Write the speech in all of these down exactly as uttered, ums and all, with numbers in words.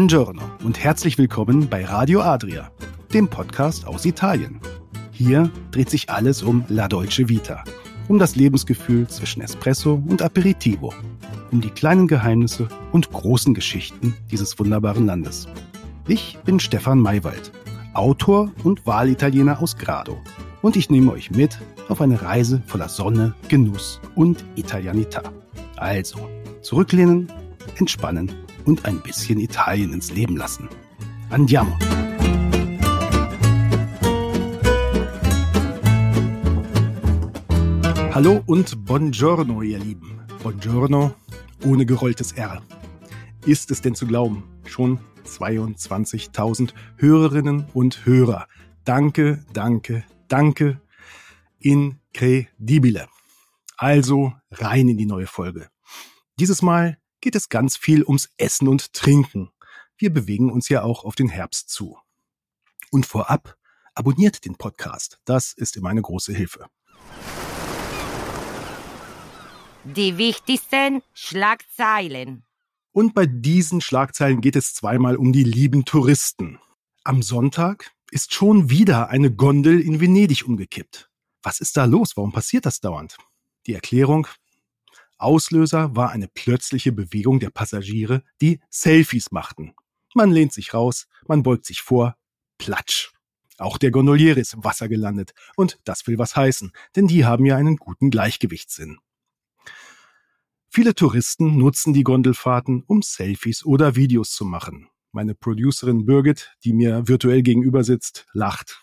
Buongiorno und herzlich willkommen bei Radio Adria, dem Podcast aus Italien. Hier dreht sich alles um La Dolce Vita, um das Lebensgefühl zwischen Espresso und Aperitivo, um die kleinen Geheimnisse und großen Geschichten dieses wunderbaren Landes. Ich bin Stefan Maywald, Autor und Wahlitaliener aus Grado, und ich nehme euch mit auf eine Reise voller Sonne, Genuss und Italianità. Also, zurücklehnen, entspannen und ein bisschen Italien ins Leben lassen. Andiamo! Hallo und Buongiorno, ihr Lieben. Buongiorno ohne gerolltes R. Ist es denn zu glauben? Schon zweiundzwanzigtausend Hörerinnen und Hörer. Danke, danke, danke. Incredibile. Also rein in die neue Folge. Dieses Mal geht es ganz viel ums Essen und Trinken. Wir bewegen uns ja auch auf den Herbst zu. Und vorab, abonniert den Podcast. Das ist immer eine große Hilfe. Die wichtigsten Schlagzeilen. Und bei diesen Schlagzeilen geht es zweimal um die lieben Touristen. Am Sonntag ist schon wieder eine Gondel in Venedig umgekippt. Was ist da los? Warum passiert das dauernd? Die Erklärung: Auslöser war eine plötzliche Bewegung der Passagiere, die Selfies machten. Man lehnt sich raus, man beugt sich vor, platsch. Auch der Gondoliere ist im Wasser gelandet. Und das will was heißen, denn die haben ja einen guten Gleichgewichtssinn. Viele Touristen nutzen die Gondelfahrten, um Selfies oder Videos zu machen. Meine Producerin Birgit, die mir virtuell gegenüber sitzt, lacht.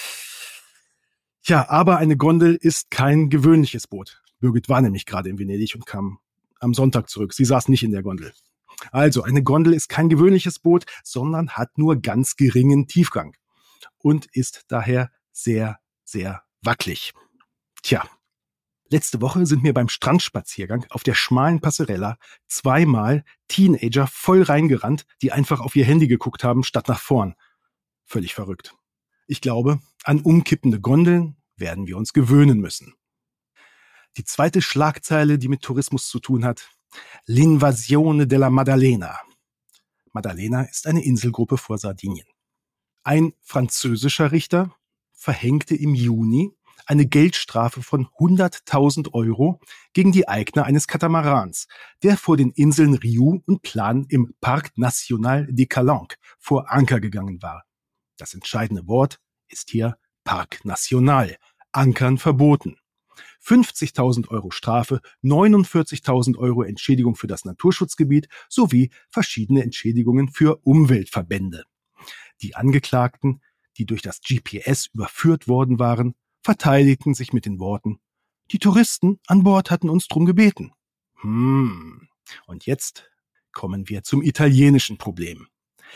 Ja, aber eine Gondel ist kein gewöhnliches Boot. Birgit war nämlich gerade in Venedig und kam am Sonntag zurück. Sie saß nicht in der Gondel. Also, eine Gondel ist kein gewöhnliches Boot, sondern hat nur ganz geringen Tiefgang und ist daher sehr, sehr wackelig. Tja, letzte Woche sind mir beim Strandspaziergang auf der schmalen Passerella zweimal Teenager voll reingerannt, die einfach auf ihr Handy geguckt haben, statt nach vorn. Völlig verrückt. Ich glaube, an umkippende Gondeln werden wir uns gewöhnen müssen. Die zweite Schlagzeile, die mit Tourismus zu tun hat: L'Invasione della Maddalena. Maddalena ist eine Inselgruppe vor Sardinien. Ein französischer Richter verhängte im Juni eine Geldstrafe von hunderttausend Euro gegen die Eigner eines Katamarans, der vor den Inseln Riu und Plan im Parc National des Calanques vor Anker gegangen war. Das entscheidende Wort ist hier Parc National, Ankern verboten. fünfzigtausend Euro Strafe, neunundvierzigtausend Euro Entschädigung für das Naturschutzgebiet sowie verschiedene Entschädigungen für Umweltverbände. Die Angeklagten, die durch das G P S überführt worden waren, verteidigten sich mit den Worten: Die Touristen an Bord hatten uns drum gebeten. Hm. Und jetzt kommen wir zum italienischen Problem.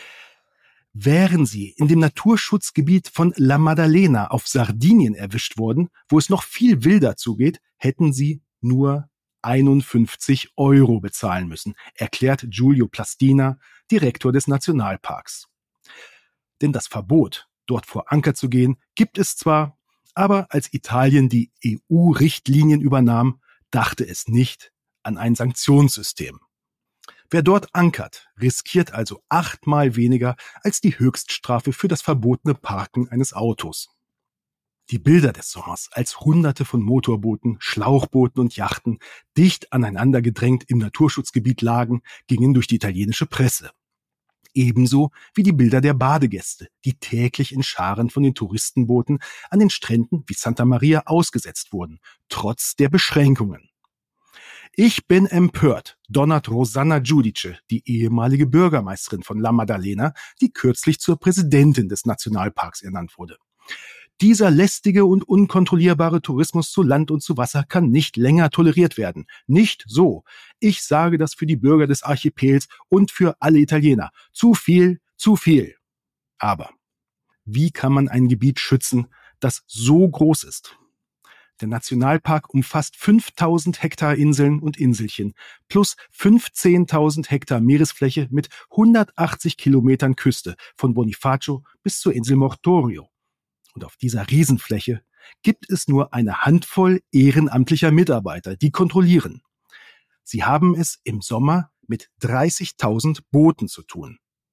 Wären sie in dem Naturschutzgebiet von La Maddalena auf Sardinien erwischt worden, wo es noch viel wilder zugeht, hätten sie nur einundfünfzig Euro bezahlen müssen, erklärt Giulio Plastina, Direktor des Nationalparks. Denn das Verbot, dort vor Anker zu gehen, gibt es zwar, aber als Italien die E U-Richtlinien übernahm, dachte es nicht an ein Sanktionssystem. Wer dort ankert, riskiert also achtmal weniger als die Höchststrafe für das verbotene Parken eines Autos. Die Bilder des Sommers, als Hunderte von Motorbooten, Schlauchbooten und Yachten dicht aneinander gedrängt im Naturschutzgebiet lagen, gingen durch die italienische Presse. Ebenso wie die Bilder der Badegäste, die täglich in Scharen von den Touristenbooten an den Stränden wie Santa Maria ausgesetzt wurden, trotz der Beschränkungen. Ich bin empört, donnert Rosanna Giudice, die ehemalige Bürgermeisterin von La Maddalena, die kürzlich zur Präsidentin des Nationalparks ernannt wurde. Dieser lästige und unkontrollierbare Tourismus zu Land und zu Wasser kann nicht länger toleriert werden. Nicht so. Ich sage das für die Bürger des Archipels und für alle Italiener. Zu viel, zu viel. Aber wie kann man ein Gebiet schützen, das so groß ist? Der Nationalpark umfasst fünftausend Hektar Inseln und Inselchen plus fünfzehntausend Hektar Meeresfläche mit hundertachtzig Kilometern Küste von Bonifacio bis zur Insel Mortorio. Und auf dieser Riesenfläche gibt es nur eine Handvoll ehrenamtlicher Mitarbeiter, die kontrollieren. Sie haben es im Sommer mit dreißigtausend Booten zu tun.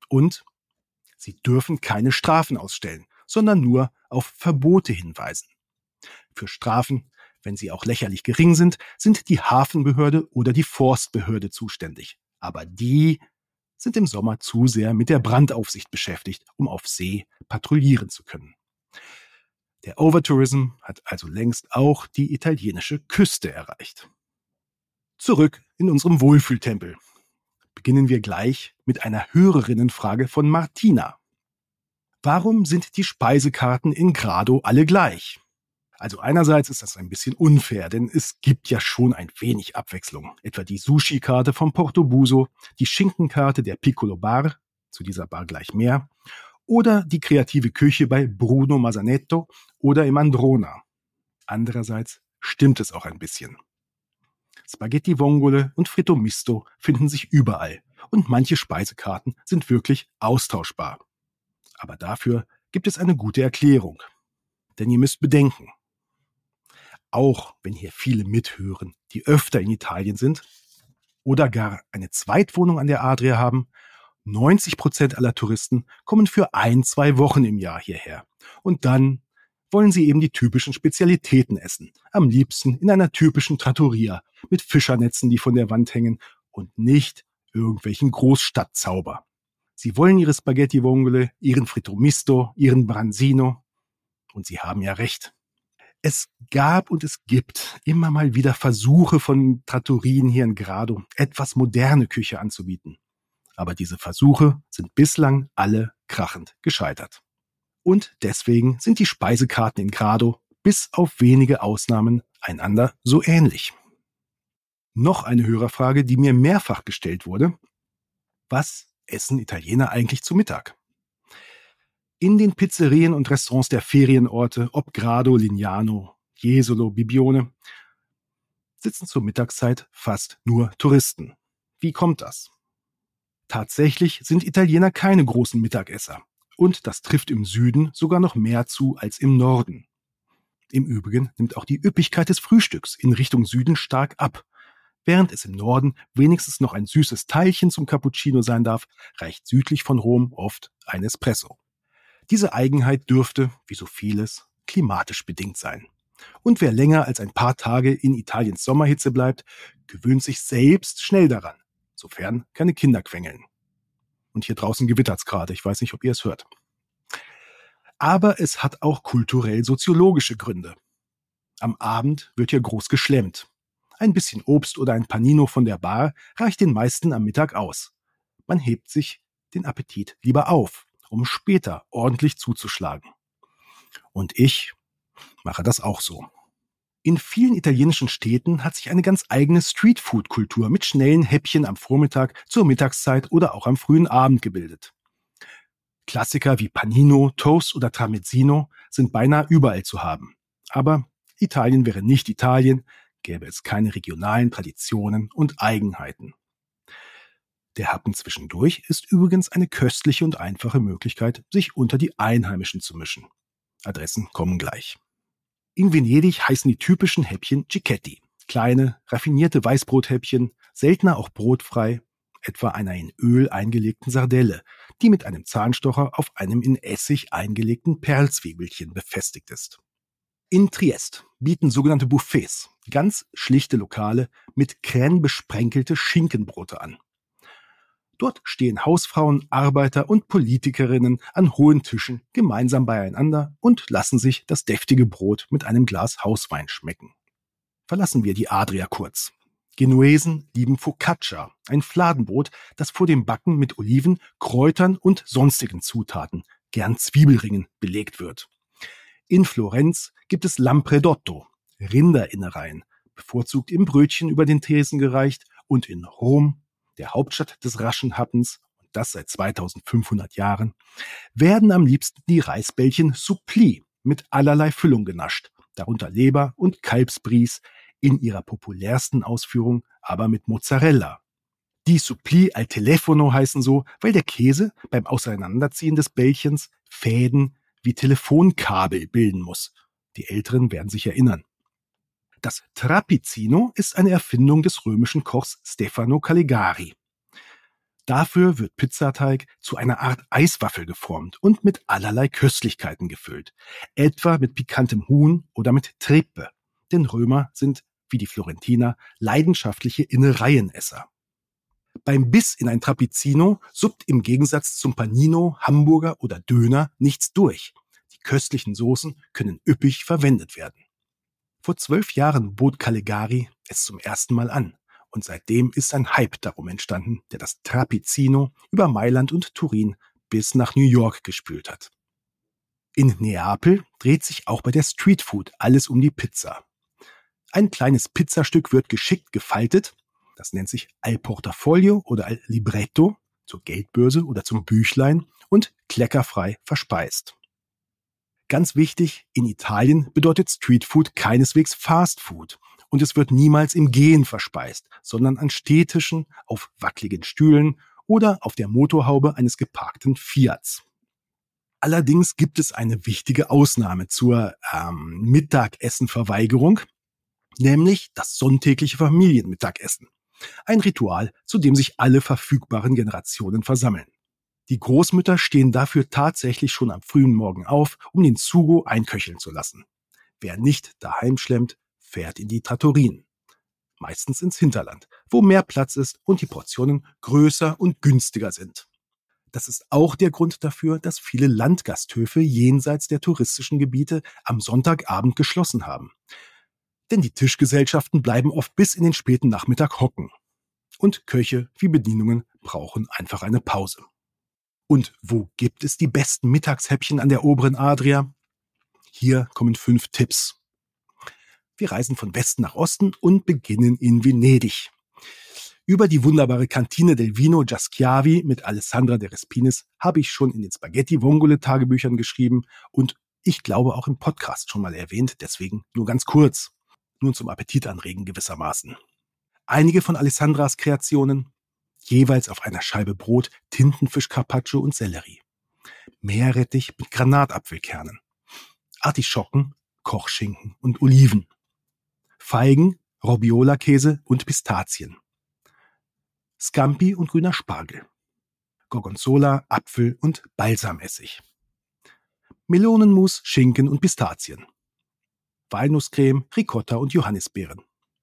Und sie dürfen keine Strafen ausstellen, sondern nur auf Verbote hinweisen. Für Strafen, wenn sie auch lächerlich gering sind, sind die Hafenbehörde oder die Forstbehörde zuständig. Aber die sind im Sommer zu sehr mit der Brandaufsicht beschäftigt, um auf See patrouillieren zu können. Der Overtourism hat also längst auch die italienische Küste erreicht. Zurück in unserem Wohlfühltempel. Beginnen wir gleich mit einer Hörerinnenfrage von Martina. Warum sind die Speisekarten in Grado alle gleich? Also einerseits ist das ein bisschen unfair, denn es gibt ja schon ein wenig Abwechslung. Etwa die Sushi-Karte vom Portobuso, die Schinkenkarte der Piccolo Bar, zu dieser Bar gleich mehr, oder die kreative Küche bei Bruno Masanetto oder im Androna. Andererseits stimmt es auch ein bisschen. Spaghetti Vongole und Fritto Misto finden sich überall und manche Speisekarten sind wirklich austauschbar. Aber dafür gibt es eine gute Erklärung. Denn ihr müsst bedenken, auch wenn hier viele mithören, die öfter in Italien sind oder gar eine Zweitwohnung an der Adria haben, neunzig Prozent aller Touristen kommen für ein, zwei Wochen im Jahr hierher. Und dann wollen sie eben die typischen Spezialitäten essen. Am liebsten in einer typischen Trattoria mit Fischernetzen, die von der Wand hängen und nicht irgendwelchen Großstadtzauber. Sie wollen ihre Spaghetti Vongole, ihren Fritto Misto, ihren Branzino. Und sie haben ja recht. Es gab und es gibt immer mal wieder Versuche von Trattorien hier in Grado, etwas moderne Küche anzubieten. Aber diese Versuche sind bislang alle krachend gescheitert. Und deswegen sind die Speisekarten in Grado bis auf wenige Ausnahmen einander so ähnlich. Noch eine Hörerfrage, die mir mehrfach gestellt wurde. Was essen Italiener eigentlich zu Mittag? In den Pizzerien und Restaurants der Ferienorte, ob Grado, Lignano, Jesolo, Bibione, sitzen zur Mittagszeit fast nur Touristen. Wie kommt das? Tatsächlich sind Italiener keine großen Mittagesser. Und das trifft im Süden sogar noch mehr zu als im Norden. Im Übrigen nimmt auch die Üppigkeit des Frühstücks in Richtung Süden stark ab. Während es im Norden wenigstens noch ein süßes Teilchen zum Cappuccino sein darf, reicht südlich von Rom oft ein Espresso. Diese Eigenheit dürfte, wie so vieles, klimatisch bedingt sein. Und wer länger als ein paar Tage in Italiens Sommerhitze bleibt, gewöhnt sich selbst schnell daran, sofern keine Kinder quengeln. Und hier draußen gewittert's gerade, ich weiß nicht, ob ihr es hört. Aber es hat auch kulturell-soziologische Gründe. Am Abend wird hier groß geschlemmt. Ein bisschen Obst oder ein Panino von der Bar reicht den meisten am Mittag aus. Man hebt sich den Appetit lieber auf, um später ordentlich zuzuschlagen. Und ich mache das auch so. In vielen italienischen Städten hat sich eine ganz eigene Streetfood-Kultur mit schnellen Häppchen am Vormittag, zur Mittagszeit oder auch am frühen Abend gebildet. Klassiker wie Panino, Toast oder Tramezzino sind beinahe überall zu haben. Aber Italien wäre nicht Italien, gäbe es keine regionalen Traditionen und Eigenheiten. Der Happen zwischendurch ist übrigens eine köstliche und einfache Möglichkeit, sich unter die Einheimischen zu mischen. Adressen kommen gleich. In Venedig heißen die typischen Häppchen Cicchetti. Kleine, raffinierte Weißbrothäppchen, seltener auch brotfrei, etwa einer in Öl eingelegten Sardelle, die mit einem Zahnstocher auf einem in Essig eingelegten Perlzwiebelchen befestigt ist. In Triest bieten sogenannte Buffets ganz schlichte Lokale mit Crème besprenkelte Schinkenbrote an. Dort stehen Hausfrauen, Arbeiter und Politikerinnen an hohen Tischen gemeinsam beieinander und lassen sich das deftige Brot mit einem Glas Hauswein schmecken. Verlassen wir die Adria kurz. Genuesen lieben Focaccia, ein Fladenbrot, das vor dem Backen mit Oliven, Kräutern und sonstigen Zutaten, gern Zwiebelringen, belegt wird. In Florenz gibt es Lampredotto, Rinderinnereien, bevorzugt im Brötchen über den Tresen gereicht, und in Rom, der Hauptstadt des raschen Happens, und das seit zweitausendfünfhundert Jahren, werden am liebsten die Reisbällchen Suppli mit allerlei Füllung genascht, darunter Leber und Kalbsbries, in ihrer populärsten Ausführung aber mit Mozzarella. Die Suppli al telefono heißen so, weil der Käse beim Auseinanderziehen des Bällchens Fäden wie Telefonkabel bilden muss. Die Älteren werden sich erinnern. Das Trapizzino ist eine Erfindung des römischen Kochs Stefano Caligari. Dafür wird Pizzateig zu einer Art Eiswaffel geformt und mit allerlei Köstlichkeiten gefüllt, etwa mit pikantem Huhn oder mit Treppe, denn Römer sind, wie die Florentiner, leidenschaftliche Innereienesser. Beim Biss in ein Trapezzino suppt im Gegensatz zum Panino, Hamburger oder Döner nichts durch. Die köstlichen Soßen können üppig verwendet werden. Vor zwölf Jahren bot Calegari es zum ersten Mal an. Und seitdem ist ein Hype darum entstanden, der das Trapezzino über Mailand und Turin bis nach New York gespült hat. In Neapel dreht sich auch bei der Streetfood alles um die Pizza. Ein kleines Pizzastück wird geschickt gefaltet, das nennt sich al Portafoglio oder al Libretto, zur Geldbörse oder zum Büchlein und kleckerfrei verspeist. Ganz wichtig, in Italien bedeutet Streetfood keineswegs Fastfood. Und es wird niemals im Gehen verspeist, sondern an Stehtischen, auf wackeligen Stühlen oder auf der Motorhaube eines geparkten Fiats. Allerdings gibt es eine wichtige Ausnahme zur ähm, Mittagessenverweigerung, nämlich das sonntägliche Familienmittagessen. Ein Ritual, zu dem sich alle verfügbaren Generationen versammeln. Die Großmütter stehen dafür tatsächlich schon am frühen Morgen auf, um den Sugo einköcheln zu lassen. Wer nicht daheim schlemmt, fährt in die Trattorien, meistens ins Hinterland, wo mehr Platz ist und die Portionen größer und günstiger sind. Das ist auch der Grund dafür, dass viele Landgasthöfe jenseits der touristischen Gebiete am Sonntagabend geschlossen haben. Denn die Tischgesellschaften bleiben oft bis in den späten Nachmittag hocken. Und Köche wie Bedienungen brauchen einfach eine Pause. Und wo gibt es die besten Mittagshäppchen an der oberen Adria? Hier kommen fünf Tipps. Wir reisen von Westen nach Osten und beginnen in Venedig. Über die wunderbare Cantine del Vino Giaschiavi mit Alessandra de Respinis habe ich schon in den Spaghetti-Vongole-Tagebüchern geschrieben und ich glaube auch im Podcast schon mal erwähnt, deswegen nur ganz kurz. Nun zum Appetit anregen gewissermaßen. Einige von Alessandras Kreationen, jeweils auf einer Scheibe Brot, Tintenfisch Carpaccio und Sellerie. Meerrettich mit Granatapfelkernen. Artischocken, Kochschinken und Oliven. Feigen, Robiola-Käse und Pistazien. Scampi und grüner Spargel. Gorgonzola, Apfel und Balsamessig. Melonenmus, Schinken und Pistazien. Walnusscreme, Ricotta und Johannisbeeren.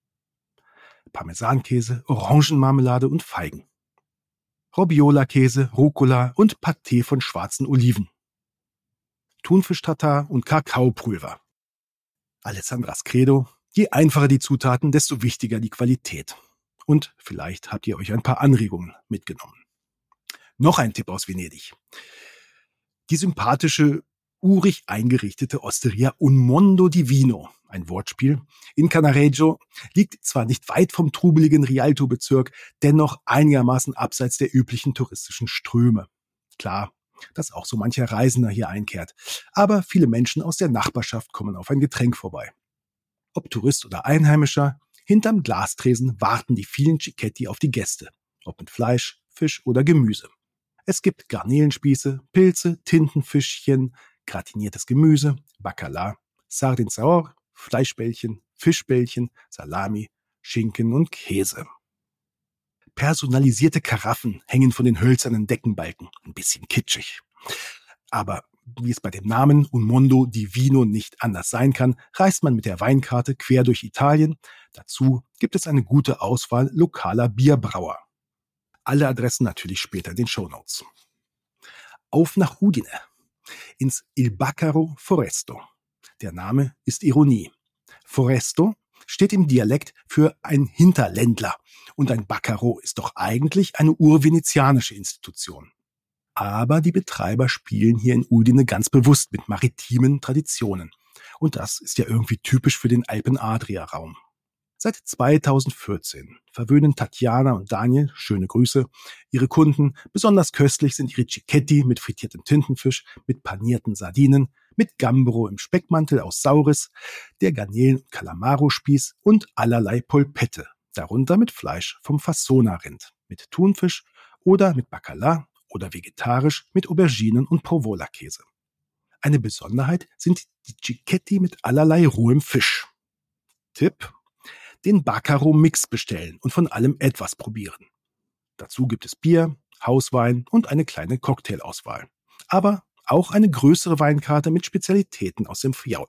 Parmesankäse, Orangenmarmelade und Feigen. Robiola-Käse, Rucola und Pâté von schwarzen Oliven. Thunfisch-Tatar und Kakaopulver. Alessandras Credo: Je einfacher die Zutaten, desto wichtiger die Qualität. Und vielleicht habt ihr euch ein paar Anregungen mitgenommen. Noch ein Tipp aus Venedig. Die sympathische, urig eingerichtete Osteria Un Mondo di Vino, ein Wortspiel, in Cannaregio, liegt zwar nicht weit vom trubeligen Rialto-Bezirk, dennoch einigermaßen abseits der üblichen touristischen Ströme. Klar, dass auch so mancher Reisender hier einkehrt, aber viele Menschen aus der Nachbarschaft kommen auf ein Getränk vorbei. Ob Tourist oder Einheimischer, hinterm Glastresen warten die vielen Cicchetti auf die Gäste, ob mit Fleisch, Fisch oder Gemüse. Es gibt Garnelenspieße, Pilze, Tintenfischchen, gratiniertes Gemüse, Bacala, Sardine Saor, Fleischbällchen, Fischbällchen, Salami, Schinken und Käse. Personalisierte Karaffen hängen von den hölzernen Deckenbalken, ein bisschen kitschig. Aber wie es bei dem Namen Un Mondo di Vino nicht anders sein kann, reist man mit der Weinkarte quer durch Italien. Dazu gibt es eine gute Auswahl lokaler Bierbrauer. Alle Adressen natürlich später in den Shownotes. Auf nach Udine, ins Il Baccaro Foresto. Der Name ist Ironie. Foresto steht im Dialekt für ein Hinterländler und ein Baccaro ist doch eigentlich eine urvenezianische Institution. Aber die Betreiber spielen hier in Udine ganz bewusst mit maritimen Traditionen. Und das ist ja irgendwie typisch für den Alpen-Adria-Raum. Seit zweitausendvierzehn verwöhnen Tatjana und Daniel, schöne Grüße, ihre Kunden. Besonders köstlich sind ihre Cicchetti mit frittiertem Tintenfisch, mit panierten Sardinen, mit Gambero im Speckmantel aus Sauris, der Garnelen- und Calamaro-Spieß und allerlei Polpette, darunter mit Fleisch vom Fassona-Rind, mit Thunfisch oder mit Bacala oder vegetarisch mit Auberginen und Provola-Käse. Eine Besonderheit sind die Cicchetti mit allerlei rohem Fisch. Tipp: Den Baccaro-Mix bestellen und von allem etwas probieren. Dazu gibt es Bier, Hauswein und eine kleine Cocktailauswahl. Aber auch eine größere Weinkarte mit Spezialitäten aus dem Friaul.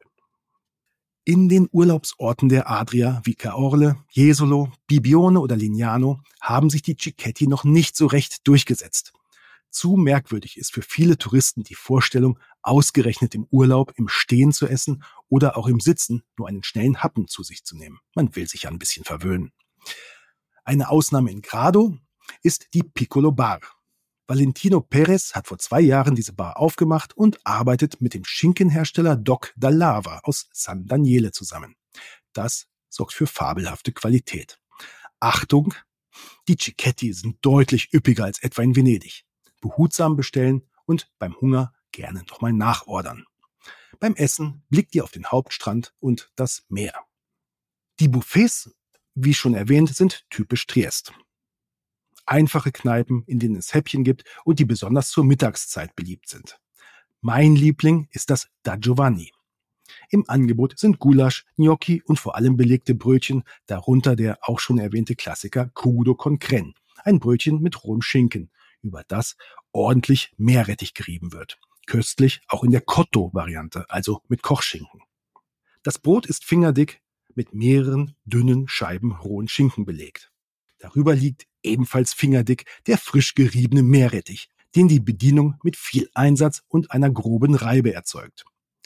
In den Urlaubsorten der Adria wie Caorle, Jesolo, Bibione oder Lignano haben sich die Cicchetti noch nicht so recht durchgesetzt. Zu merkwürdig ist für viele Touristen die Vorstellung, ausgerechnet im Urlaub im Stehen zu essen oder auch im Sitzen nur einen schnellen Happen zu sich zu nehmen. Man will sich ja ein bisschen verwöhnen. Eine Ausnahme in Grado ist die Piccolo Bar. Valentino Perez hat vor zwei Jahren diese Bar aufgemacht und arbeitet mit dem Schinkenhersteller Doc Dall'Ava aus San Daniele zusammen. Das sorgt für fabelhafte Qualität. Achtung, die Cicchetti sind deutlich üppiger als etwa in Venedig. Behutsam bestellen und beim Hunger gerne nochmal nachordern. Beim Essen blickt ihr auf den Hauptstrand und das Meer. Die Buffets, wie schon erwähnt, sind typisch Triest. Einfache Kneipen, in denen es Häppchen gibt und die besonders zur Mittagszeit beliebt sind. Mein Liebling ist das Da Giovanni. Im Angebot sind Gulasch, Gnocchi und vor allem belegte Brötchen, darunter der auch schon erwähnte Klassiker Crudo con Crème, ein Brötchen mit rohem Schinken, über das ordentlich Meerrettich gerieben wird. Köstlich auch in der Cotto-Variante, also mit Kochschinken. Das Brot ist fingerdick mit mehreren dünnen Scheiben rohen Schinken belegt. Darüber liegt ebenfalls fingerdick der frisch geriebene Meerrettich, den die Bedienung mit viel Einsatz und einer groben Reibe erzeugt.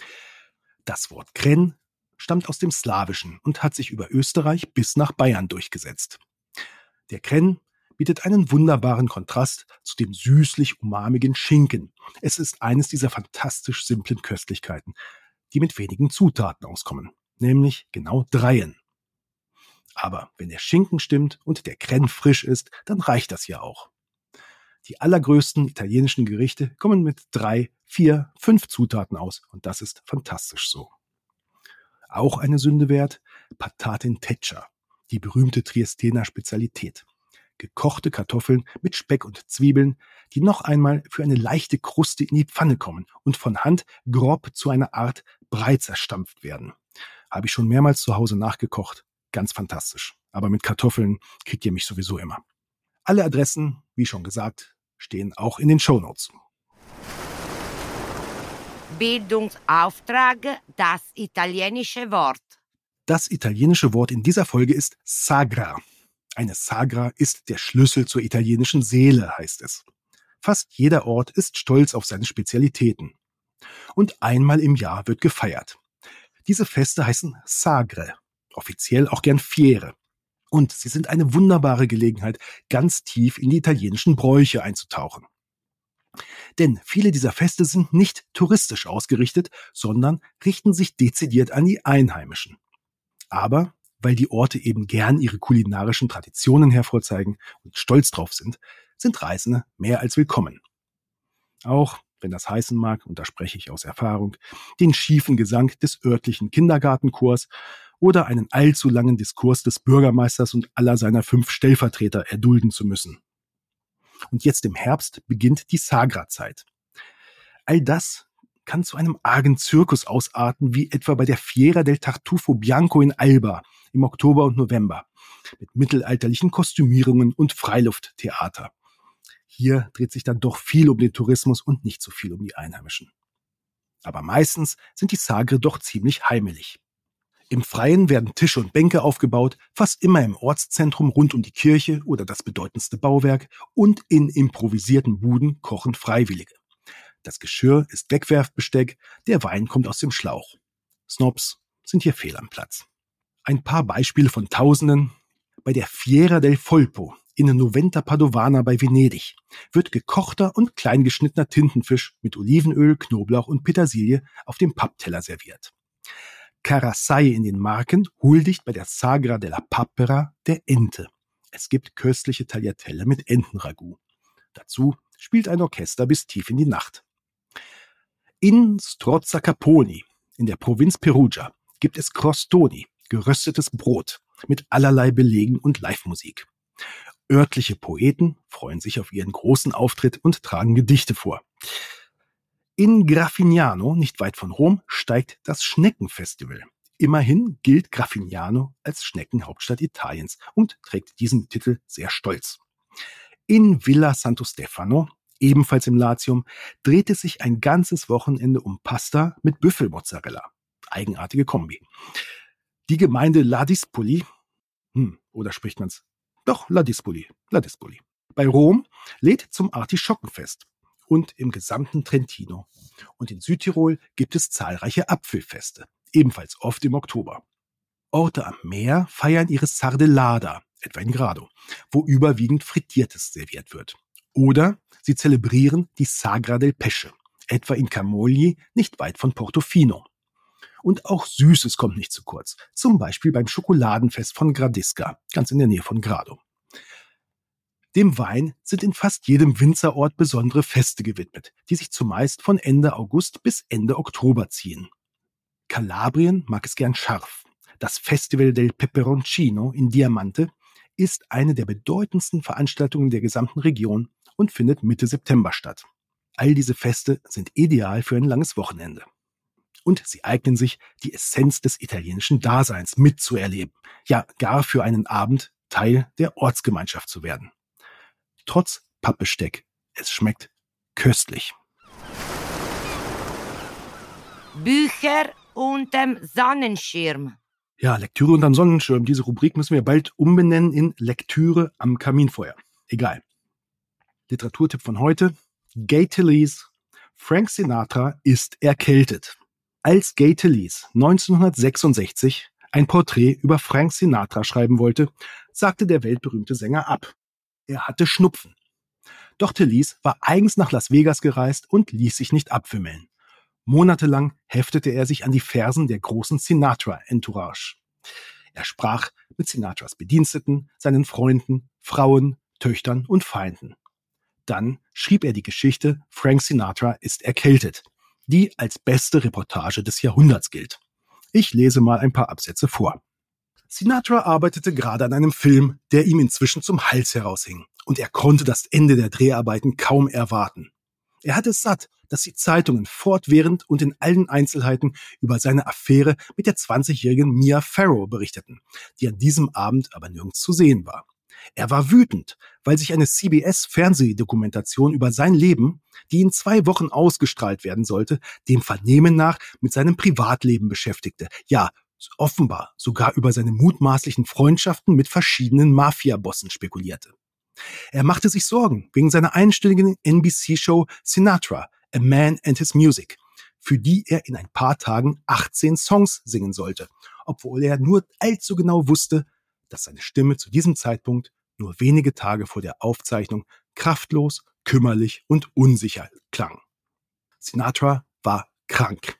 Das Wort Kren stammt aus dem Slawischen und hat sich über Österreich bis nach Bayern durchgesetzt. Der Kren bietet einen wunderbaren Kontrast zu dem süßlich-umamigen Schinken. Es ist eines dieser fantastisch simplen Köstlichkeiten, die mit wenigen Zutaten auskommen, nämlich genau dreien. Aber wenn der Schinken stimmt und der Kren frisch ist, dann reicht das ja auch. Die allergrößten italienischen Gerichte kommen mit drei, vier, fünf Zutaten aus und das ist fantastisch so. Auch eine Sünde wert, Patate in Teccia, die berühmte Triestener Spezialität. Gekochte Kartoffeln mit Speck und Zwiebeln, die noch einmal für eine leichte Kruste in die Pfanne kommen und von Hand grob zu einer Art Brei zerstampft werden. Habe ich schon mehrmals zu Hause nachgekocht. Ganz fantastisch. Aber mit Kartoffeln kriegt ihr mich sowieso immer. Alle Adressen, wie schon gesagt, stehen auch in den Shownotes. Bildungsauftrag, das italienische Wort. Das italienische Wort in dieser Folge ist Sagra. Eine Sagra ist der Schlüssel zur italienischen Seele, heißt es. Fast jeder Ort ist stolz auf seine Spezialitäten. Und einmal im Jahr wird gefeiert. Diese Feste heißen Sagre, offiziell auch gern Fiere. Und sie sind eine wunderbare Gelegenheit, ganz tief in die italienischen Bräuche einzutauchen. Denn viele dieser Feste sind nicht touristisch ausgerichtet, sondern richten sich dezidiert an die Einheimischen. Aber weil die Orte eben gern ihre kulinarischen Traditionen hervorzeigen und stolz drauf sind, sind Reisende mehr als willkommen. Auch wenn das heißen mag, und da spreche ich aus Erfahrung, den schiefen Gesang des örtlichen Kindergartenchors oder einen allzu langen Diskurs des Bürgermeisters und aller seiner fünf Stellvertreter erdulden zu müssen. Und jetzt im Herbst beginnt die Sagra-Zeit. All das kann zu einem argen Zirkus ausarten, wie etwa bei der Fiera del Tartufo Bianco in Alba im Oktober und November, mit mittelalterlichen Kostümierungen und Freilufttheater. Hier dreht sich dann doch viel um den Tourismus und nicht so viel um die Einheimischen. Aber meistens sind die Sagre doch ziemlich heimelig. Im Freien werden Tische und Bänke aufgebaut, fast immer im Ortszentrum rund um die Kirche oder das bedeutendste Bauwerk, und in improvisierten Buden kochen Freiwillige. Das Geschirr ist Wegwerfbesteck, der Wein kommt aus dem Schlauch. Snobs sind hier fehl am Platz. Ein paar Beispiele von Tausenden. Bei der Fiera del Folpo in Noventa Padovana bei Venedig wird gekochter und kleingeschnittener Tintenfisch mit Olivenöl, Knoblauch und Petersilie auf dem Pappteller serviert. Carasai in den Marken huldigt bei der Sagra della Papera der Ente. Es gibt köstliche Tagliatelle mit Entenragout. Dazu spielt ein Orchester bis tief in die Nacht. In Strozza Caponi in der Provinz Perugia gibt es Crostoni, geröstetes Brot mit allerlei Belegen und Live-Musik. Örtliche Poeten freuen sich auf ihren großen Auftritt und tragen Gedichte vor. In Graffignano, nicht weit von Rom, steigt das Schneckenfestival. Immerhin gilt Graffignano als Schneckenhauptstadt Italiens und trägt diesen Titel sehr stolz. In Villa Santo Stefano, ebenfalls im Latium, dreht es sich ein ganzes Wochenende um Pasta mit Büffelmozzarella. Eigenartige Kombi. Die Gemeinde Ladispoli, hm, oder spricht man's? Doch, Ladispoli, Ladispoli. Bei Rom lädt zum Artischockenfest und im gesamten Trentino. Und in Südtirol gibt es zahlreiche Apfelfeste, ebenfalls oft im Oktober. Orte am Meer feiern ihre Sardellada, etwa in Grado, wo überwiegend Frittiertes serviert wird. Oder sie zelebrieren die Sagra del Pesce, etwa in Camogli, nicht weit von Portofino. Und auch Süßes kommt nicht zu kurz, zum Beispiel beim Schokoladenfest von Gradisca, ganz in der Nähe von Grado. Dem Wein sind in fast jedem Winzerort besondere Feste gewidmet, die sich zumeist von Ende August bis Ende Oktober ziehen. Kalabrien mag es gern scharf. Das Festival del Peperoncino in Diamante ist eine der bedeutendsten Veranstaltungen der gesamten Region und findet Mitte September statt. All diese Feste sind ideal für ein langes Wochenende. Und sie eignen sich, die Essenz des italienischen Daseins mitzuerleben, ja gar für einen Abend Teil der Ortsgemeinschaft zu werden. Trotz Pappbesteck, es schmeckt köstlich. Bücher unterm Sonnenschirm. Ja, Lektüre unterm Sonnenschirm. Diese Rubrik müssen wir bald umbenennen in Lektüre am Kaminfeuer. Egal. Literaturtipp von heute. Gay Talese. Frank Sinatra ist erkältet. Als Gay Talese neunzehnhundertsechsundsechzig ein Porträt über Frank Sinatra schreiben wollte, sagte der weltberühmte Sänger ab. Er hatte Schnupfen. Doch Talese war eigens nach Las Vegas gereist und ließ sich nicht abwimmeln. Monatelang heftete er sich an die Fersen der großen Sinatra-Entourage. Er sprach mit Sinatras Bediensteten, seinen Freunden, Frauen, Töchtern und Feinden. Dann schrieb er die Geschichte Frank Sinatra ist erkältet, die als beste Reportage des Jahrhunderts gilt. Ich lese mal ein paar Absätze vor. Sinatra arbeitete gerade an einem Film, der ihm inzwischen zum Hals heraushing, und er konnte das Ende der Dreharbeiten kaum erwarten. Er hatte es satt, dass die Zeitungen fortwährend und in allen Einzelheiten über seine Affäre mit der zwanzigjährigen Mia Farrow berichteten, die an diesem Abend aber nirgends zu sehen war. Er war wütend, weil sich eine C B S-Fernsehdokumentation über sein Leben, die in zwei Wochen ausgestrahlt werden sollte, dem Vernehmen nach mit seinem Privatleben beschäftigte. Ja, offenbar sogar über seine mutmaßlichen Freundschaften mit verschiedenen Mafia-Bossen spekulierte. Er machte sich Sorgen wegen seiner einstündigen N B C-Show Sinatra, A Man and His Music, für die er in ein paar Tagen achtzehn Songs singen sollte, obwohl er nur allzu genau wusste, dass seine Stimme zu diesem Zeitpunkt nur wenige Tage vor der Aufzeichnung kraftlos, kümmerlich und unsicher klang. Sinatra war krank.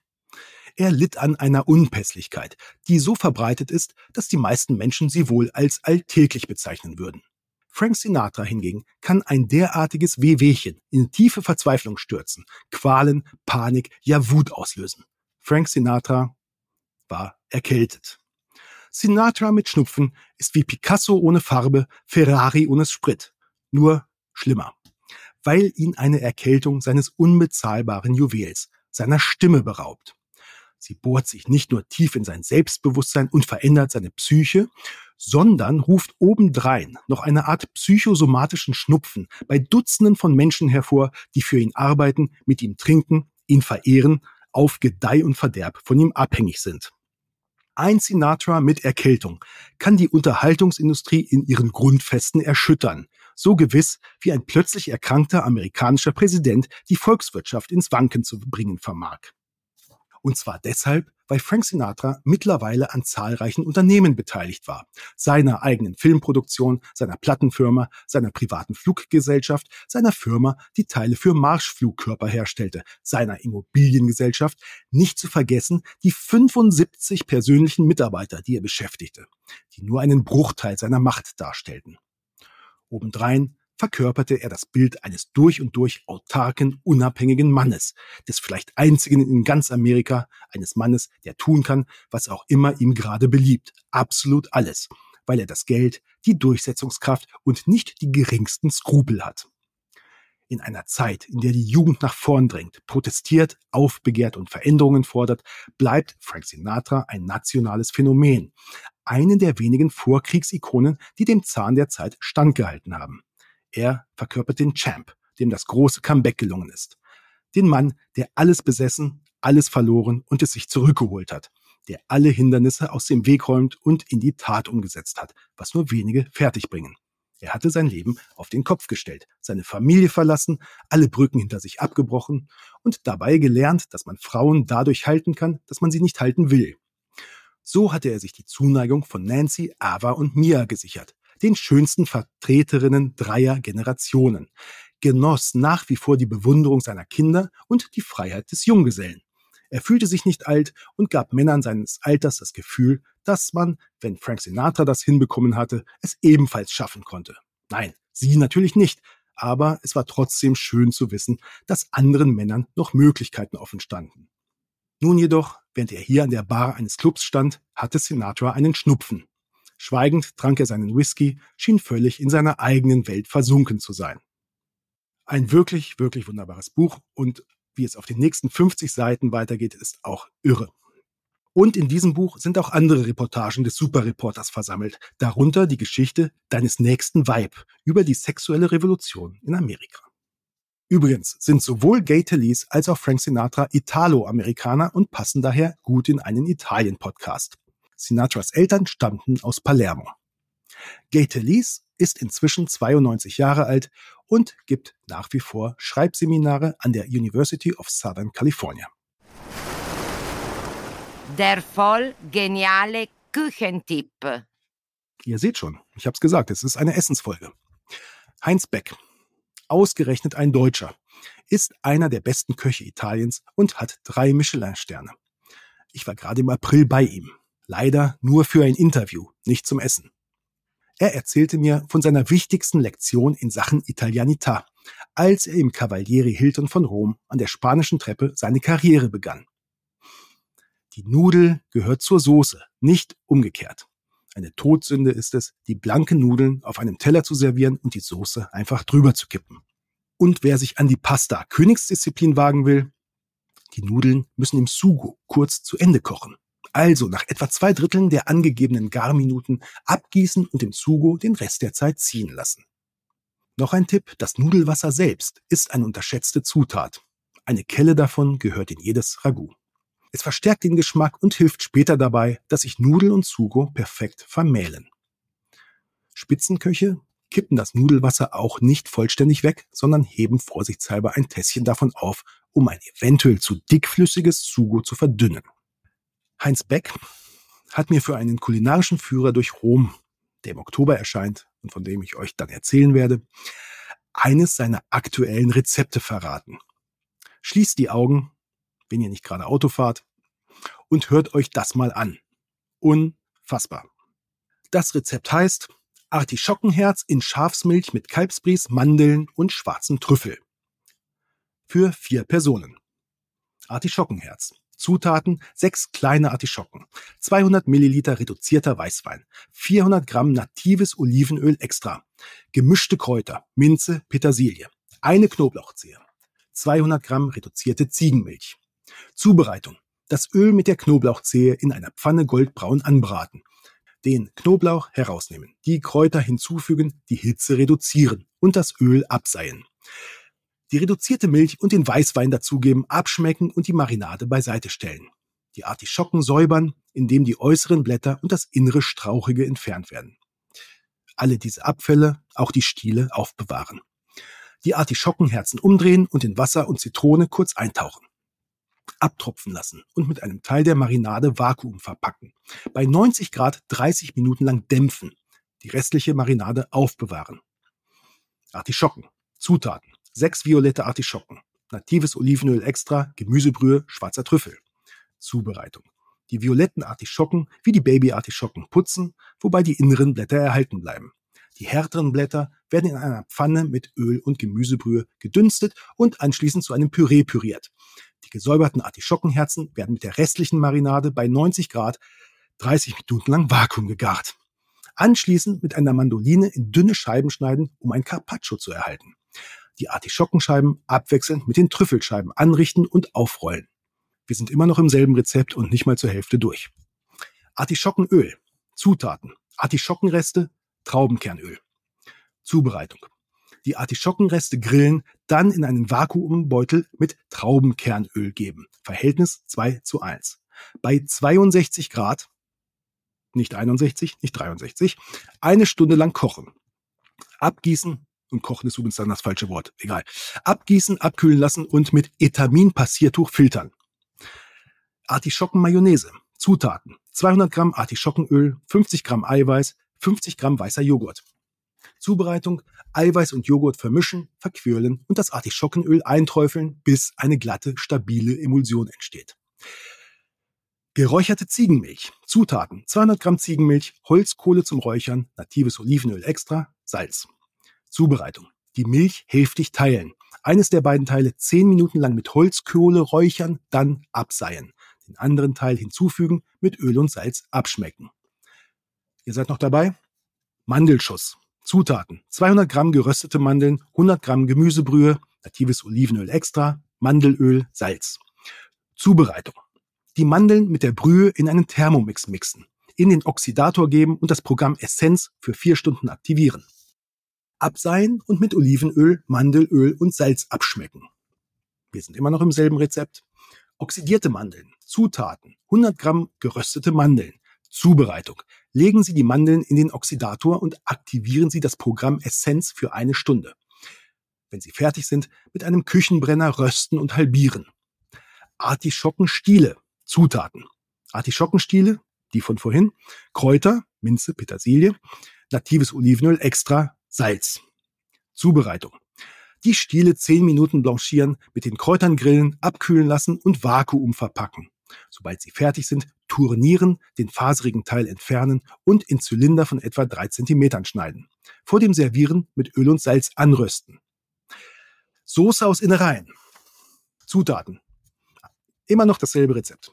Er litt an einer Unpässlichkeit, die so verbreitet ist, dass die meisten Menschen sie wohl als alltäglich bezeichnen würden. Frank Sinatra hingegen kann ein derartiges Wehwehchen in tiefe Verzweiflung stürzen, Qualen, Panik, ja Wut auslösen. Frank Sinatra war erkältet. Sinatra mit Schnupfen ist wie Picasso ohne Farbe, Ferrari ohne Sprit. Nur schlimmer. Weil ihn eine Erkältung seines unbezahlbaren Juwels, seiner Stimme beraubt. Sie bohrt sich nicht nur tief in sein Selbstbewusstsein und verändert seine Psyche, sondern ruft obendrein noch eine Art psychosomatischen Schnupfen bei Dutzenden von Menschen hervor, die für ihn arbeiten, mit ihm trinken, ihn verehren, auf Gedeih und Verderb von ihm abhängig sind. Ein Sinatra mit Erkältung kann die Unterhaltungsindustrie in ihren Grundfesten erschüttern, so gewiss wie ein plötzlich erkrankter amerikanischer Präsident die Volkswirtschaft ins Wanken zu bringen vermag. Und zwar deshalb, weil Frank Sinatra mittlerweile an zahlreichen Unternehmen beteiligt war. Seiner eigenen Filmproduktion, seiner Plattenfirma, seiner privaten Fluggesellschaft, seiner Firma, die Teile für Marschflugkörper herstellte, seiner Immobiliengesellschaft, nicht zu vergessen die fünfundsiebzig persönlichen Mitarbeiter, die er beschäftigte, die nur einen Bruchteil seiner Macht darstellten. Obendrein verkörperte er das Bild eines durch und durch autarken, unabhängigen Mannes, des vielleicht einzigen in ganz Amerika, eines Mannes, der tun kann, was auch immer ihm gerade beliebt. Absolut alles, weil er das Geld, die Durchsetzungskraft und nicht die geringsten Skrupel hat. In einer Zeit, in der die Jugend nach vorn drängt, protestiert, aufbegehrt und Veränderungen fordert, bleibt Frank Sinatra ein nationales Phänomen. Eine der wenigen Vorkriegsikonen, die dem Zahn der Zeit standgehalten haben. Er verkörpert den Champ, dem das große Comeback gelungen ist. Den Mann, der alles besessen, alles verloren und es sich zurückgeholt hat. Der alle Hindernisse aus dem Weg räumt und in die Tat umgesetzt hat, was nur wenige fertigbringen. Er hatte sein Leben auf den Kopf gestellt, seine Familie verlassen, alle Brücken hinter sich abgebrochen und dabei gelernt, dass man Frauen dadurch halten kann, dass man sie nicht halten will. So hatte er sich die Zuneigung von Nancy, Ava und Mia gesichert, den schönsten Vertreterinnen dreier Generationen, genoss nach wie vor die Bewunderung seiner Kinder und die Freiheit des Junggesellen. Er fühlte sich nicht alt und gab Männern seines Alters das Gefühl, dass man, wenn Frank Sinatra das hinbekommen hatte, es ebenfalls schaffen konnte. Nein, sie natürlich nicht, aber es war trotzdem schön zu wissen, dass anderen Männern noch Möglichkeiten offen standen. Nun jedoch, während er hier an der Bar eines Clubs stand, hatte Sinatra einen Schnupfen. Schweigend trank er seinen Whisky, schien völlig in seiner eigenen Welt versunken zu sein. Ein wirklich, wirklich wunderbares Buch und wie es auf den nächsten fünfzig Seiten weitergeht, ist auch irre. Und in diesem Buch sind auch andere Reportagen des Superreporters versammelt, darunter die Geschichte Deines nächsten Weib über die sexuelle Revolution in Amerika. Übrigens sind sowohl Gay Talese als auch Frank Sinatra Italo-Amerikaner und passen daher gut in einen Italien-Podcast. Sinatras Eltern stammten aus Palermo. Gay Talese ist inzwischen zweiundneunzig Jahre alt und gibt nach wie vor Schreibseminare an der University of Southern California. Der voll geniale Küchentipp. Ihr seht schon, ich hab's gesagt, es ist eine Essensfolge. Heinz Beck, ausgerechnet ein Deutscher, ist einer der besten Köche Italiens und hat drei Michelin-Sterne. Ich war gerade im April bei ihm. Leider nur für ein Interview, nicht zum Essen. Er erzählte mir von seiner wichtigsten Lektion in Sachen Italianità, als er im Cavaliere Hilton von Rom an der Spanischen Treppe seine Karriere begann. Die Nudel gehört zur Soße, nicht umgekehrt. Eine Todsünde ist es, die blanken Nudeln auf einem Teller zu servieren und die Soße einfach drüber zu kippen. Und wer sich an die Pasta-Königsdisziplin wagen will, die Nudeln müssen im Sugo kurz zu Ende kochen. Also nach etwa zwei Dritteln der angegebenen Garminuten abgießen und im Sugo den Rest der Zeit ziehen lassen. Noch ein Tipp, das Nudelwasser selbst ist eine unterschätzte Zutat. Eine Kelle davon gehört in jedes Ragout. Es verstärkt den Geschmack und hilft später dabei, dass sich Nudel und Sugo perfekt vermählen. Spitzenköche kippen das Nudelwasser auch nicht vollständig weg, sondern heben vorsichtshalber ein Tässchen davon auf, um ein eventuell zu dickflüssiges Sugo zu verdünnen. Heinz Beck hat mir für einen kulinarischen Führer durch Rom, der im Oktober erscheint und von dem ich euch dann erzählen werde, eines seiner aktuellen Rezepte verraten. Schließt die Augen, wenn ihr nicht gerade Auto fahrt, und hört euch das mal an. Unfassbar. Das Rezept heißt Artischockenherz in Schafsmilch mit Kalbsbries, Mandeln und schwarzen Trüffel. Für vier Personen. Artischockenherz. Zutaten: sechs kleine Artischocken, zweihundert Milliliter reduzierter Weißwein, vierhundert Gramm natives Olivenöl extra, gemischte Kräuter, Minze, Petersilie, eine Knoblauchzehe, zweihundert Gramm reduzierte Ziegenmilch. Zubereitung: Das Öl mit der Knoblauchzehe in einer Pfanne goldbraun anbraten. Den Knoblauch herausnehmen, die Kräuter hinzufügen, die Hitze reduzieren und das Öl abseihen. Die reduzierte Milch und den Weißwein dazugeben, abschmecken und die Marinade beiseite stellen. Die Artischocken säubern, indem die äußeren Blätter und das innere Strauchige entfernt werden. Alle diese Abfälle, auch die Stiele, aufbewahren. Die Artischockenherzen umdrehen und in Wasser und Zitrone kurz eintauchen. Abtropfen lassen und mit einem Teil der Marinade Vakuum verpacken. Bei neunzig Grad dreißig Minuten lang dämpfen. Die restliche Marinade aufbewahren. Artischocken. Zutaten: sechs violette Artischocken, natives Olivenöl extra, Gemüsebrühe, schwarzer Trüffel. Zubereitung: Die violetten Artischocken wie die Baby-Artischocken putzen, wobei die inneren Blätter erhalten bleiben. Die härteren Blätter werden in einer Pfanne mit Öl und Gemüsebrühe gedünstet und anschließend zu einem Püree püriert. Die gesäuberten Artischockenherzen werden mit der restlichen Marinade bei neunzig Grad dreißig Minuten lang Vakuum gegart. Anschließend mit einer Mandoline in dünne Scheiben schneiden, um ein Carpaccio zu erhalten. Die Artischockenscheiben abwechselnd mit den Trüffelscheiben anrichten und aufrollen. Wir sind immer noch im selben Rezept und nicht mal zur Hälfte durch. Artischockenöl. Zutaten: Artischockenreste, Traubenkernöl. Zubereitung: Die Artischockenreste grillen, dann in einen Vakuumbeutel mit Traubenkernöl geben. Verhältnis zwei zu eins. Bei zweiundsechzig Grad, nicht einundsechzig, nicht dreiundsechzig, eine Stunde lang kochen. Abgießen, und kochen ist übrigens dann das falsche Wort, egal. Abgießen, abkühlen lassen und mit Etamin-Passiertuch filtern. Artischockenmayonnaise. Zutaten: zweihundert Gramm Artischockenöl, fünfzig Gramm Eiweiß, fünfzig Gramm weißer Joghurt. Zubereitung: Eiweiß und Joghurt vermischen, verquirlen und das Artischockenöl einträufeln, bis eine glatte, stabile Emulsion entsteht. Geräucherte Ziegenmilch. Zutaten: zweihundert Gramm Ziegenmilch, Holzkohle zum Räuchern, natives Olivenöl extra, Salz. Zubereitung: Die Milch hälftig teilen. Eines der beiden Teile zehn Minuten lang mit Holzkohle räuchern, dann abseien. Den anderen Teil hinzufügen, mit Öl und Salz abschmecken. Ihr seid noch dabei? Mandelschuss. Zutaten: zweihundert Gramm geröstete Mandeln, hundert Gramm Gemüsebrühe, natives Olivenöl extra, Mandelöl, Salz. Zubereitung: Die Mandeln mit der Brühe in einen Thermomix mixen, in den Oxidator geben und das Programm Essenz für vier Stunden aktivieren. Abseien und mit Olivenöl, Mandelöl und Salz abschmecken. Wir sind immer noch im selben Rezept. Oxidierte Mandeln. Zutaten: hundert Gramm geröstete Mandeln. Zubereitung: Legen Sie die Mandeln in den Oxidator und aktivieren Sie das Programm Essenz für eine Stunde. Wenn sie fertig sind, mit einem Küchenbrenner rösten und halbieren. Artischockenstiele. Zutaten: Artischockenstiele, die von vorhin, Kräuter, Minze, Petersilie, natives Olivenöl extra, Salz. Zubereitung: Die Stiele zehn Minuten blanchieren, mit den Kräutern grillen, abkühlen lassen und Vakuum verpacken. Sobald sie fertig sind, tournieren, den faserigen Teil entfernen und in Zylinder von etwa drei Zentimetern schneiden. Vor dem Servieren mit Öl und Salz anrösten. Soße aus Innereien. Zutaten: Immer noch dasselbe Rezept.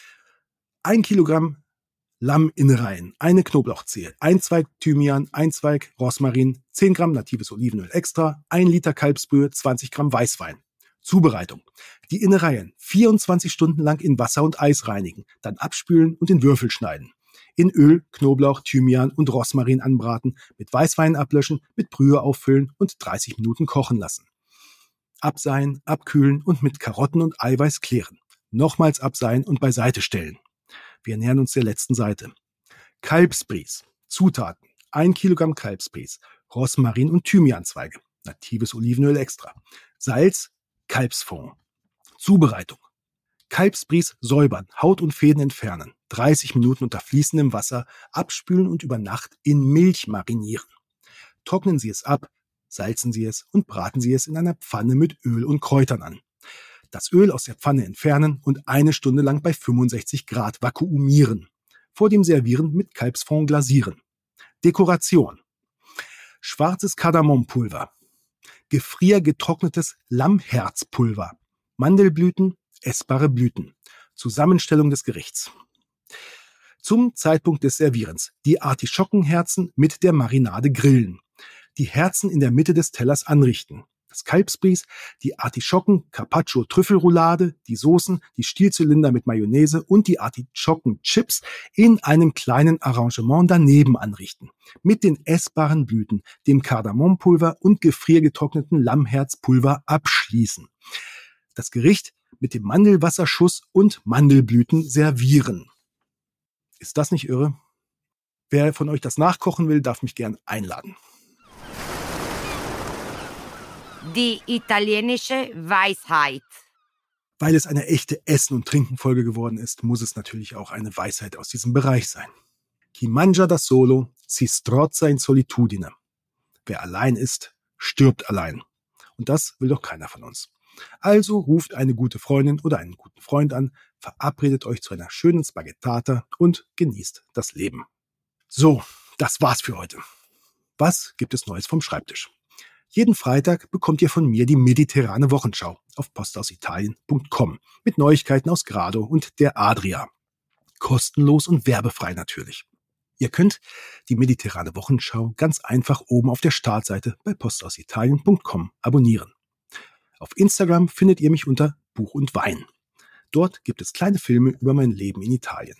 Ein Kilogramm Lamminnereien, eine Knoblauchzehe, ein Zweig Thymian, ein Zweig Rosmarin, zehn Gramm natives Olivenöl extra, ein Liter Kalbsbrühe, zwanzig Gramm Weißwein. Zubereitung: Die Innereien vierundzwanzig Stunden lang in Wasser und Eis reinigen, dann abspülen und in Würfel schneiden. In Öl, Knoblauch, Thymian und Rosmarin anbraten, mit Weißwein ablöschen, mit Brühe auffüllen und dreißig Minuten kochen lassen. Abseien, abkühlen und mit Karotten und Eiweiß klären. Nochmals abseien und beiseite stellen. Wir nähern uns der letzten Seite. Kalbsbries. Zutaten: ein Kilogramm Kalbsbries, Rosmarin und Thymianzweige, natives Olivenöl extra, Salz, Kalbsfond. Zubereitung: Kalbsbries säubern, Haut und Fäden entfernen, dreißig Minuten unter fließendem Wasser, abspülen und über Nacht in Milch marinieren. Trocknen Sie es ab, salzen Sie es und braten Sie es in einer Pfanne mit Öl und Kräutern an. Das Öl aus der Pfanne entfernen und eine Stunde lang bei fünfundsechzig Grad vakuumieren. Vor dem Servieren mit Kalbsfond glasieren. Dekoration: Schwarzes Kardamompulver, gefriergetrocknetes Lammherzpulver, Mandelblüten, essbare Blüten. Zusammenstellung des Gerichts. Zum Zeitpunkt des Servierens: Die Artischockenherzen mit der Marinade grillen. Die Herzen in der Mitte des Tellers anrichten. Das Kalbsbries, die Artischocken Carpaccio Trüffelroulade, die Soßen, die Stielzylinder mit Mayonnaise und die Artischockenchips in einem kleinen Arrangement daneben anrichten. Mit den essbaren Blüten, dem Kardamompulver und gefriergetrockneten Lammherzpulver abschließen. Das Gericht mit dem Mandelwasserschuss und Mandelblüten servieren. Ist das nicht irre? Wer von euch das nachkochen will, darf mich gern einladen. Die italienische Weisheit. Weil es eine echte Essen- und Trinken-Folge geworden ist, muss es natürlich auch eine Weisheit aus diesem Bereich sein. Chi mangia da solo, si strozza in solitudine. Wer allein ist, stirbt allein. Und das will doch keiner von uns. Also ruft eine gute Freundin oder einen guten Freund an, verabredet euch zu einer schönen Spaghettata und genießt das Leben. So, das war's für heute. Was gibt es Neues vom Schreibtisch? Jeden Freitag bekommt ihr von mir die mediterrane Wochenschau auf postausitalien punkt com mit Neuigkeiten aus Grado und der Adria. Kostenlos und werbefrei natürlich. Ihr könnt die mediterrane Wochenschau ganz einfach oben auf der Startseite bei postausitalien punkt com abonnieren. Auf Instagram findet ihr mich unter Buch und Wein. Dort gibt es kleine Filme über mein Leben in Italien.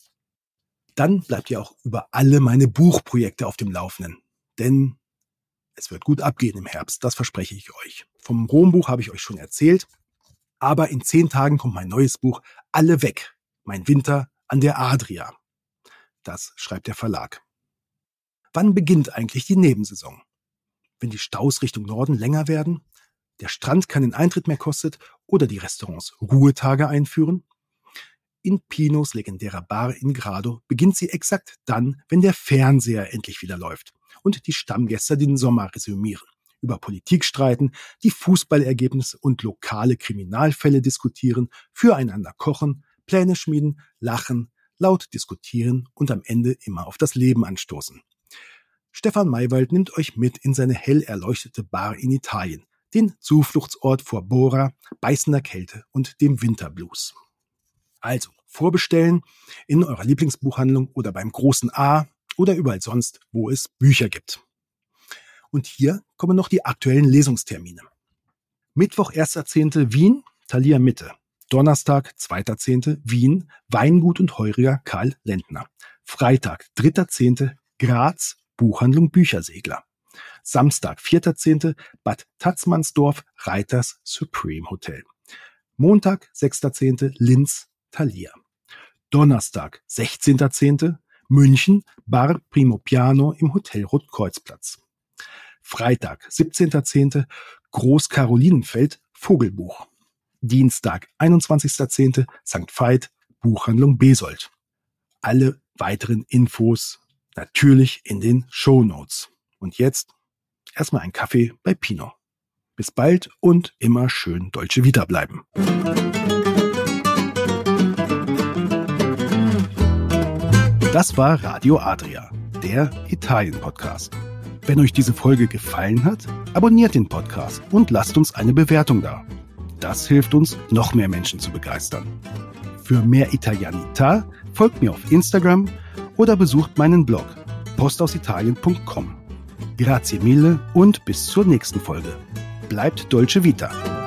Dann bleibt ihr auch über alle meine Buchprojekte auf dem Laufenden. Denn Es wird gut abgehen im Herbst, das verspreche ich euch. Vom Rom-Buch habe ich euch schon erzählt, aber in zehn Tagen kommt mein neues Buch Alle weg, mein Winter an der Adria. Das schreibt der Verlag. Wann beginnt eigentlich die Nebensaison? Wenn die Staus Richtung Norden länger werden, der Strand keinen Eintritt mehr kostet oder die Restaurants Ruhetage einführen? In Pinos legendärer Bar in Grado beginnt sie exakt dann, wenn der Fernseher endlich wieder läuft und die Stammgäste den Sommer resümieren, über Politik streiten, die Fußballergebnisse und lokale Kriminalfälle diskutieren, füreinander kochen, Pläne schmieden, lachen, laut diskutieren und am Ende immer auf das Leben anstoßen. Stefan Maywald nimmt euch mit in seine hell erleuchtete Bar in Italien, den Zufluchtsort vor Bora, beißender Kälte und dem Winterblues. Also, vorbestellen in eurer Lieblingsbuchhandlung oder beim großen A oder überall sonst, wo es Bücher gibt. Und hier kommen noch die aktuellen Lesungstermine. Mittwoch, erster zehnte Wien, Thalia Mitte. Donnerstag, zweiter zehnte Wien, Weingut und Heuriger Karl Lentner. Freitag, dritter zehnte Graz, Buchhandlung Büchersegler. Samstag, vierter zehnte Bad Tatzmannsdorf, Reiters Supreme Hotel. Montag, sechster zehnte Linz, Thalia. Donnerstag, sechzehnter zehnte München, Bar Primo Piano im Hotel Rotkreuzplatz. Freitag, siebzehnter zehnte Groß-Karolinenfeld, Vogelbuch. Dienstag, einundzwanzigster zehnte Sankt Veit, Buchhandlung Besold. Alle weiteren Infos natürlich in den Shownotes. Und jetzt erstmal ein Kaffee bei Pino. Bis bald und immer schön Dolce Vita bleiben. Das war Radio Adria, der Italien-Podcast. Wenn euch diese Folge gefallen hat, abonniert den Podcast und lasst uns eine Bewertung da. Das hilft uns, noch mehr Menschen zu begeistern. Für mehr Italianità folgt mir auf Instagram oder besucht meinen Blog postausitalien punkt com. Grazie mille und bis zur nächsten Folge. Bleibt Dolce Vita.